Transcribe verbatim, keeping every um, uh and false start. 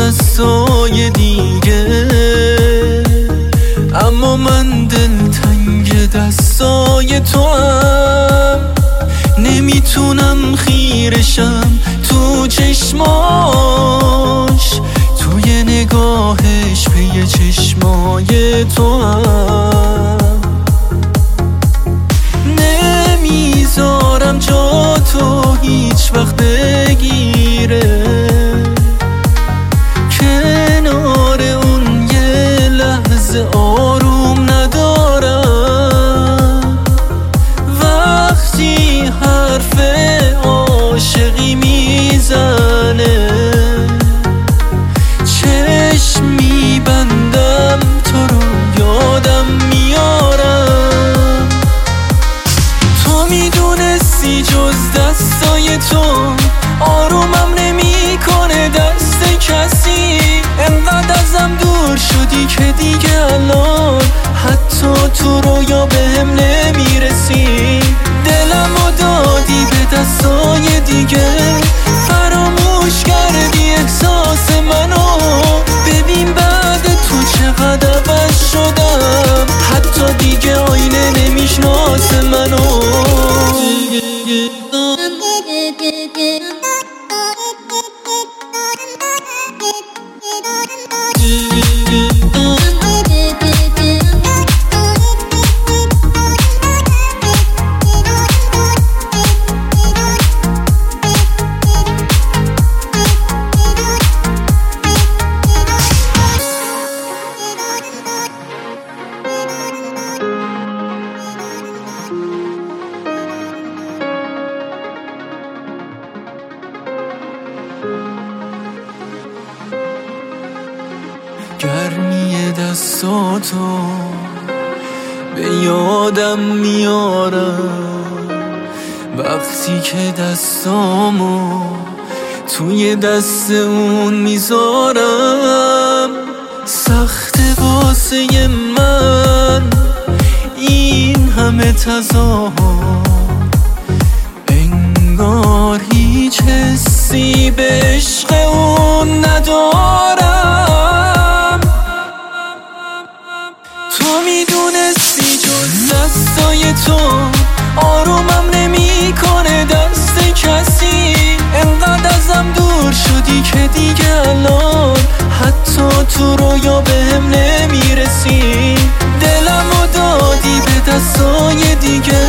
دستای دیگه، اما من دلتنگ دستای تو هم. نمیتونم خیرشم تو چشماش، توی نگاهش پی چشمای تو هم. نمیذارم جا تو هیچ وقت بگیره، کنار اون یه لحظه آروم ندارم. وقتی حرف عاشقی میزنه، چشم میبندم تو رو یادم میارم. تو میدونستی جز دستای تو آرومم نمی کنه دست کسی. انقدر ازم دور شدی که دیگه الان حتی تو رویا بهم نمیرسی. دلمو دادی به دستای دیگه، فراموش کردی احساس منو. ببین بعد تو چقدر عوض شدم، حتی دیگه آینه نمیشناس منو. گرمی دستاتو به یادم میارم، وقتی که دستامو توی دست اون میذارم. سخت واسه من این همه تظاهر، انگار هیچ حسی به عشق اون ندارم. تو میدونستی جز دستای تو آرومم نمی کنه دست کسی. انقدر ازم دور شدی که دیگه الان حتی تو رویا بهم نمیرسی. دلمو دادی به دستای دیگه،